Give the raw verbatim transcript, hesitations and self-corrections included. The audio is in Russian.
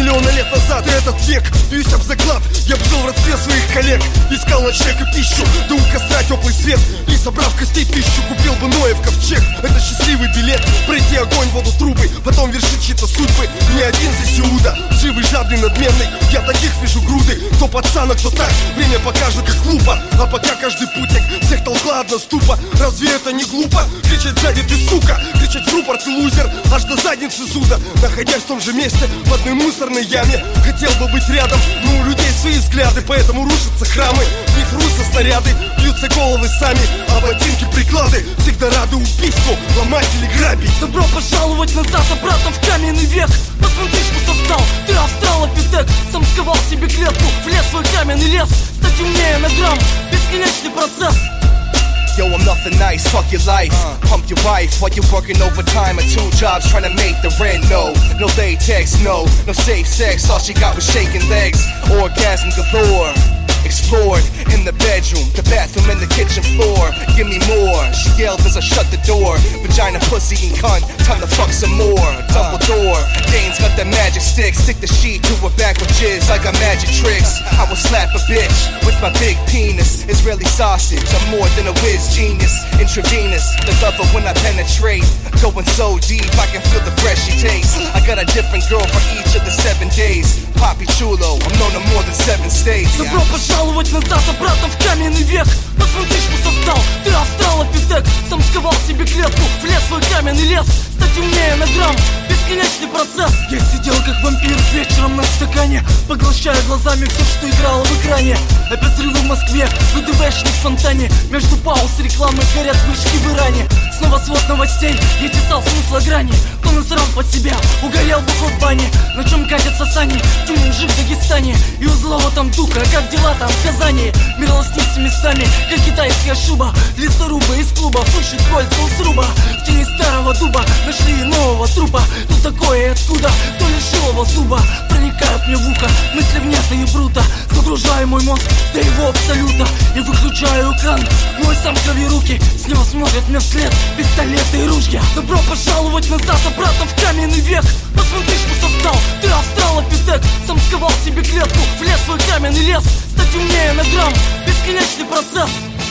миллиона лет назад. И этот век, бьюсь об заклад, я б жил в родстве своих коллег. Искал ночлег и пищу, да у костра теплый свет. И собрав костей тысячу, купил бы Ноев ковчег. Это счастливый билет, пройти огонь, воду, трубы, потом вершить чьи-то судьбы. Не один здесь Иуда, живый, жадный, надменный. Я таких вижу груды, кто пацан, а кто так. Время покажет, как глупо, а пока каждый путник всех толкла одна ступа. Разве это не глупо? Кричать сзади ты сука, кричать в рупор ты лузер, аж до задницы зуда. Находясь в том же месте, в одной мусорной яме. Хотел бы быть рядом, но у людей свои взгляды, поэтому рушатся храмы, в них рвутся снаряды, бьются головы сами, а ботинки приклады всегда рады убийству, ломать или грабить. Добро пожаловать назад, обратно в каменный век. Посмотри, что создал ты, австралопитек. Сам сковал себе клетку, влез в свой каменный лес. Стать умнее на грамм, бесконечный процесс. Yo, I'm nothing nice, fuck your life. Pump your wife while you're working overtime at two jobs trying to make the rent. No, no latex, no, no safe sex. All she got was shaking legs, orgasm galore. Explored in the bedroom, the bathroom and the kitchen floor. Give me more, she yelled as I shut the door. Vagina, pussy and cunt, time to fuck some more. Dumbledore, Dane's got the magic stick. Stick the sheet to her back with jizz, I got magic tricks. I will slap a bitch with my big penis. Israeli sausage, I'm more than a whiz genius. Intravenous, the lover when I penetrate. Going so deep, I can feel the breath she takes. I got a different girl for each of the seven days. Papi Chulo, I'm known to more than seven states. Добро пожаловать назад, обратно в каменный век. Посмотри, что создал ты, австралопитек. Сам сковал себе клетку, влез в свой каменный лес. Стать умнее на грамм, бесконечный процесс. Я сидел как вампир вечером на стакане, поглощая глазами все, что играло в экране. Опять взрывы в Москве, ВДВшник в фонтане. Между пауз рекламы горят вышки в Иране. Снова свод новостей, я чесал смысла грани. Кто насрал под себя, угорел бухой в бане. На чем катятся сани, тюнинг в Дагестане. И у злого там духа, как дела там в Казани. Мир лоснится местами, как китайская шуба. Лесорубы из клуба, фышит кольца у сруба. В тени старого дуба нашли нового трупа. Тут такое и откуда, то лишил его зуба. Проникают мне в ухо мысли внятно и бруто. Загружаю мой мозг до его абсолюта и выключаю экран. Мой сам крови руки, с него смотрят мне вслед пистолеты и ружья. Добро пожаловать назад, обратно в каменный век. Посмотри, что создал ты, австралопитек. Сам сковал себе клетку, влез в свой каменный лес. Стать умнее на грамм, бесконечный процесс.